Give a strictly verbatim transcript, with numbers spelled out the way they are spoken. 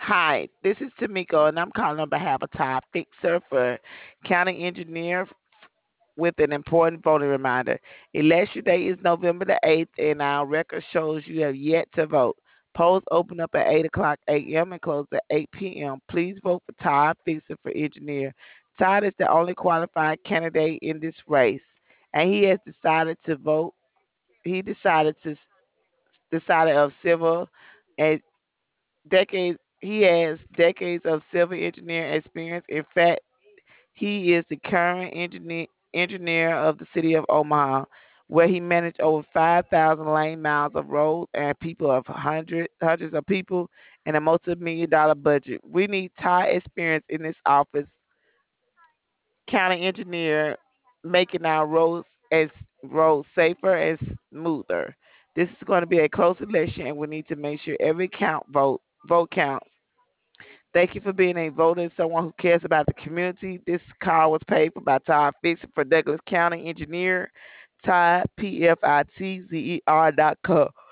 Hi, this is Tamiko, and I'm calling on behalf of Todd Fixer for County Engineer with an important voting reminder. Election day is November the eighth, and our record shows you have yet to vote. Polls open up at eight o'clock a m and close at eight p m. Please vote for Todd Fixer for engineer. Todd is the only qualified candidate in this race, and he has decided to vote. He decided to decided of civil and decades. He has decades of civil engineering experience. In fact, he is the current engineer engineer of the city of Omaha, where he managed over five thousand lane miles of roads and people of hundred, hundreds of people and a multi-million dollar budget. We need Ty experience in this office, county engineer, making our roads as roads safer and smoother. This is going to be a close election, and we need to make sure every count vote vote counts. Thank you for being a voter and someone who cares about the community. This call was paid for by Todd Fix for Douglas County Engineer, Todd, P F I T Z E R dot com.